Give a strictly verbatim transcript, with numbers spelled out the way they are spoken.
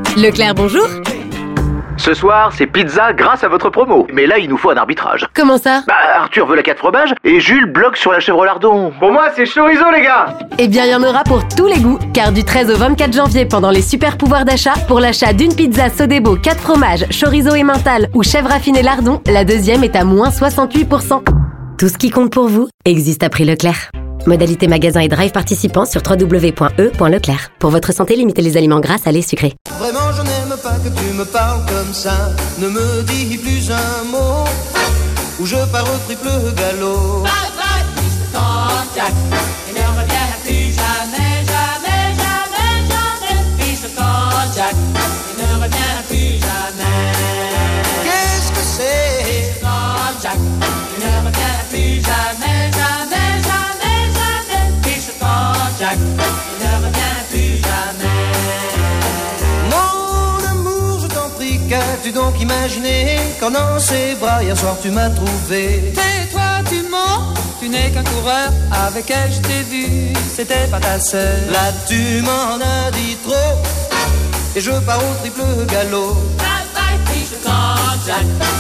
Leclerc, bonjour. Ce soir, c'est pizza grâce à votre promo. Mais là, il nous faut un arbitrage. Comment ça? Bah, Arthur veut la quatre fromages et Jules bloque sur la chèvre lardon. Pour moi, c'est chorizo, les gars. Eh bien, il y en aura pour tous les goûts, car du treize au vingt-quatre janvier, pendant les super pouvoirs d'achat, pour l'achat d'une pizza Sodebo quatre fromages, chorizo et mental ou chèvre affinée lardon, la deuxième est à moins soixante-huit pour cent. Tout ce qui compte pour vous existe à prix Leclerc. Modalité magasin et drive participants sur w w w point e point leclerc. Pour votre santé, limitez les aliments gras, salés, sucrés. Vraiment, je n'aime pas que tu me parles comme ça. Ne me dis plus un mot, ou je pars au triple galop. Bye bye, Mister Contact. Il ne reviendra plus jamais, jamais, jamais, jamais. Mister Contact. Il ne reviendra plus jamais. Qu'est-ce que c'est? Mister Contact. Il ne reviendra plus jamais, jamais, jamais, jamais. Mister Contact. Il ne reviendra plus jamais. Mon amour, je t'en prie, qu'as-tu donc imaginé quand dans ses bras hier soir tu m'as trouvé? Tais-toi, tu mens, tu n'es qu'un coureur. Avec elle je t'ai vu, c'était pas ta sœur. Là tu m'en as dit trop, et je pars au triple galop. Bye bye, Mister Contact.